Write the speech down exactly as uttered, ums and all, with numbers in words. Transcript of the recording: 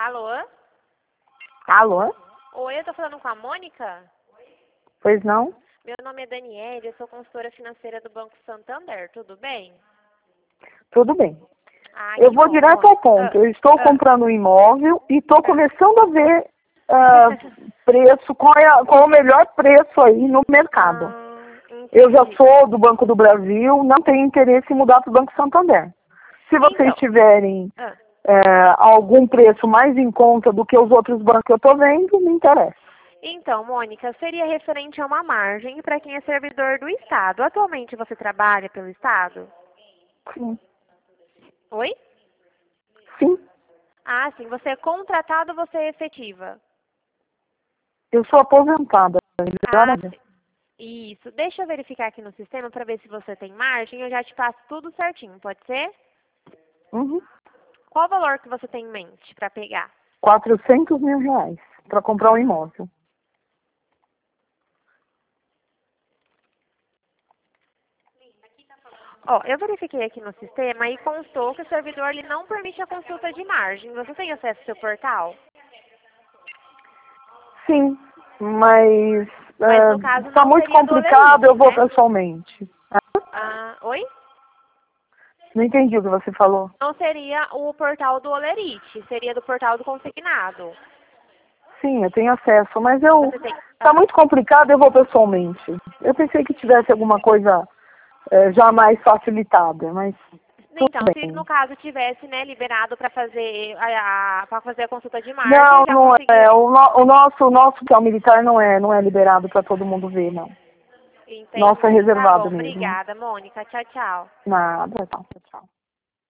Alô? Alô? Oi, eu tô falando com a Mônica? Pois não? Meu nome é Daniela, eu sou consultora financeira do Banco Santander, tudo bem? Tudo bem. Ah, Eu que vou bom, direto Mônica. ao ponto. Eu estou Ah, comprando um imóvel e estou ah. começando a ver ah, preço, qual é, a- qual é o melhor preço aí no mercado. Ah, Eu já entendi. sou do Banco do Brasil, não tenho interesse em mudar para o Banco Santander. Se vocês Então, tiverem ah, eh, algum preço mais em conta do que os outros bancos que eu estou vendo, me interessa. então, Mônica, seria referente a uma margem para quem é servidor do Estado. Atualmente você trabalha pelo Estado? Sim. Oi? Sim. Ah, sim. Você é contratado ou você é efetiva? Eu sou aposentada. Melhor Ah, ainda. sim. Isso. Deixa eu verificar aqui no sistema para ver se você tem margem. Eu já te passo tudo certinho, pode ser? Uhum. Qual o valor que você tem em mente para pegar? quatrocentos mil reais para comprar um imóvel. Ó, eu verifiquei aqui no sistema e constou que o servidor ele não permite a consulta de margem. Você tem acesso ao seu portal? Sim, mas Mas no caso está não muito seria do complicado, eu Olerite, vou né? pessoalmente. Ah, oi? Não entendi o que você falou. Não seria o portal do Olerite, seria do portal do consignado. Sim, eu tenho acesso, mas eu Você tem. está Ah, muito complicado, eu vou pessoalmente. Eu pensei que tivesse alguma coisa eh, já mais facilitada, mas tudo então, se no bem. caso tivesse, né, liberado para fazer a, para fazer a consulta de margem, Não, já não conseguia. é. O, no- o nosso, o nosso que é o militar não é, não é liberado para todo mundo ver, não. Nosso é Entendi. Tá bom, reservado mesmo. obrigada, Mônica. Tchau, tchau. Nada, tá, tchau.